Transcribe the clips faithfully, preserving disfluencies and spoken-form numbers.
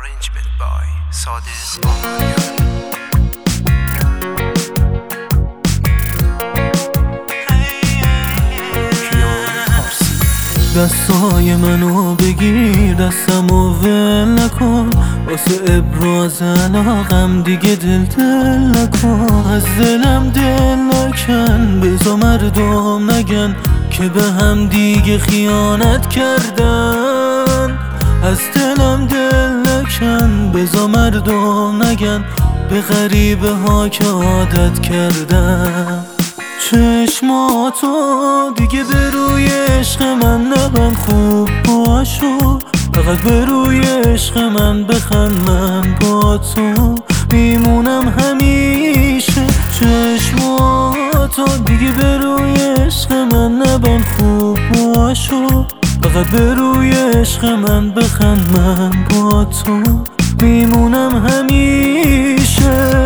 Arrangement by Sadiq Ahmadian. دستای منو بگیر، دستمو ول نکن، واسه ابراز علاقم دیگه دل دل نکن. از دلم دل نکن، بذار مردم نگن که به هم دیگه خیانت کردن. از دلم دل نکن، بذار مردم نگن به غریبه ها که عادت کردن. چشماتو دیگه به روی عشق من نبند، خوب باشو فقط به روی عشق من بخند. من با تو میمونم همیشه. چشماتو دیگه به روی عشق من نبند، خوب باشو فقط به روی عشق من بخند. من با تو میمونم همیشه.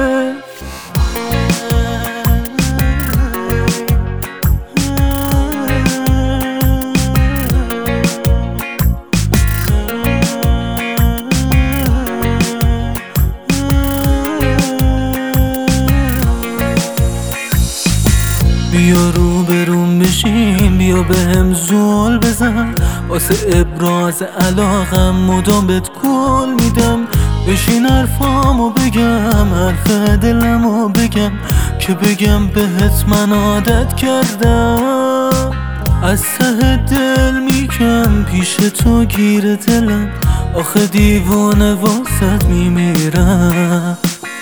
بیا رو بروم بشین، بیا به هم زول بزن، واسه ابراز علاقم مدام بهت گل میدم. بشین حرفامو بگم، حرف دلمو بگم، که بگم بهت من عادت کردم. از ته دل میگم پیش تو گیر دلم، آخه دیوانه واسط میمیرم.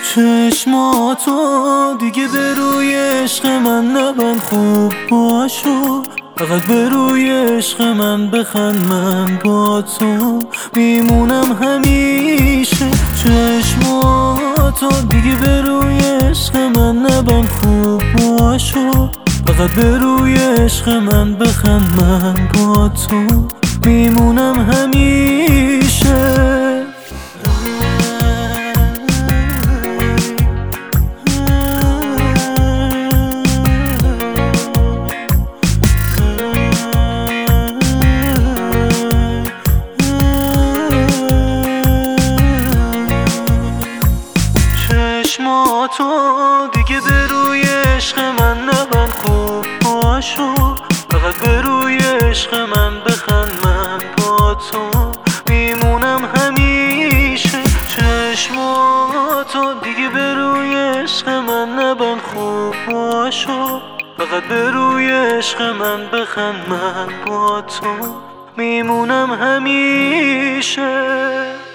چشماتو دیگه به روی عشق من نبند، خوب باشو فقط به روی عشق من بخند. من با تو میمونم همیشه. چشماتو دیگه به روی عشق من نبند، خوب باشو فقط به روی عشق من بخند. من با تو میمونم همیشه. چشماتو دیگه به روی عشق من نبند، خوب باشو فقط به روی عشق من بخند. من با تو میمونم همیشه. چشماتو دیگه به روی عشق من نبند، خوب باشو فقط به روی عشق من بخند. من با تو میمونم همیشه.